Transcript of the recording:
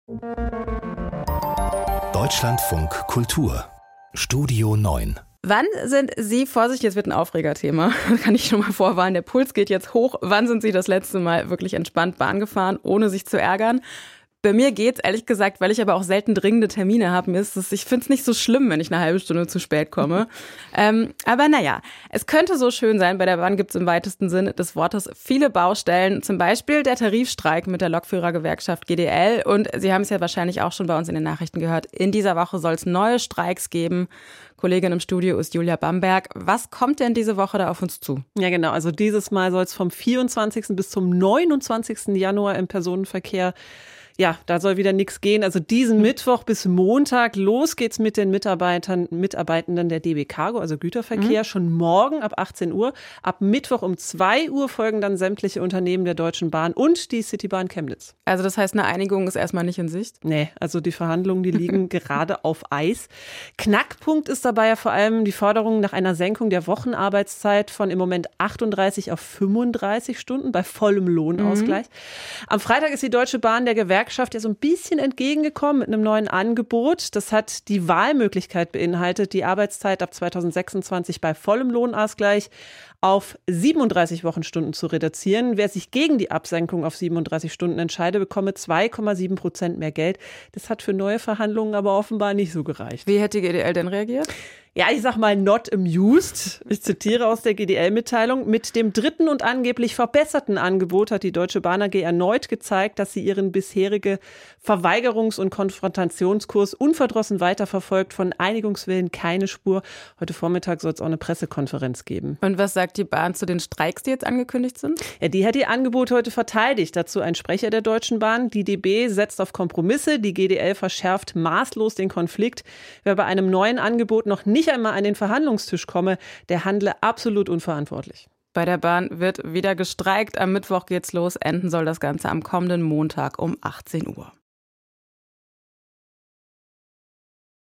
Deutschlandfunk Kultur Studio 9. Wann sind Sie, Vorsicht, jetzt wird ein Aufregerthema, kann ich schon mal vorwarnen, der Puls geht jetzt hoch. Wann sind Sie das letzte Mal wirklich entspannt Bahn gefahren, ohne sich zu ärgern? Bei mir geht's, ehrlich gesagt, weil ich aber auch selten dringende Termine habe. Ich finde es nicht so schlimm, wenn ich eine halbe Stunde zu spät komme. Aber naja, es könnte so schön sein. Bei der Bahn gibt's im weitesten Sinne des Wortes viele Baustellen. Zum Beispiel der Tarifstreik mit der Lokführergewerkschaft GDL. Und Sie haben es ja wahrscheinlich auch schon bei uns in den Nachrichten gehört. In dieser Woche soll es neue Streiks geben. Kollegin im Studio ist Julia Bamberg. Was kommt denn diese Woche da auf uns zu? Ja genau, also dieses Mal soll es vom 24. bis zum 29. Januar im Personenverkehr, ja, da soll wieder nichts gehen. Also diesen Mittwoch bis Montag, los geht's mit den Mitarbeitenden der DB Cargo, also Güterverkehr, schon morgen ab 18 Uhr. Ab Mittwoch um 2 Uhr folgen dann sämtliche Unternehmen der Deutschen Bahn und die Citybahn Chemnitz. Also das heißt, eine Einigung ist erstmal nicht in Sicht? Nee, also die Verhandlungen, die liegen gerade auf Eis. Knackpunkt ist dabei ja vor allem die Forderung nach einer Senkung der Wochenarbeitszeit von im Moment 38 auf 35 Stunden bei vollem Lohnausgleich. Am Freitag ist die Deutsche Bahn der Gewerkschaft ja so ein bisschen entgegengekommen mit einem neuen Angebot. Das hat die Wahlmöglichkeit beinhaltet, die Arbeitszeit ab 2026 bei vollem Lohnausgleich auf 37 Wochenstunden zu reduzieren. Wer sich gegen die Absenkung auf 37 Stunden entscheidet, bekomme 2,7% mehr Geld. Das hat für neue Verhandlungen aber offenbar nicht so gereicht. Wie hätte die GDL denn reagiert? Ja, ich sag mal not amused. Ich zitiere aus der GDL-Mitteilung. Mit dem dritten und angeblich verbesserten Angebot hat die Deutsche Bahn AG erneut gezeigt, dass sie ihren bisherige Verweigerungs- und Konfrontationskurs unverdrossen weiterverfolgt. Von Einigungswillen keine Spur. Heute Vormittag soll es auch eine Pressekonferenz geben. Und was sagt die Bahn zu den Streiks, die jetzt angekündigt sind? Ja, die hat ihr Angebot heute verteidigt. Dazu ein Sprecher der Deutschen Bahn. Die DB setzt auf Kompromisse. Die GDL verschärft maßlos den Konflikt. Wer bei einem neuen Angebot noch nicht einmal an den Verhandlungstisch komme, der handle absolut unverantwortlich. Bei der Bahn wird wieder gestreikt. Am Mittwoch geht's los. Enden soll das Ganze am kommenden Montag um 18 Uhr.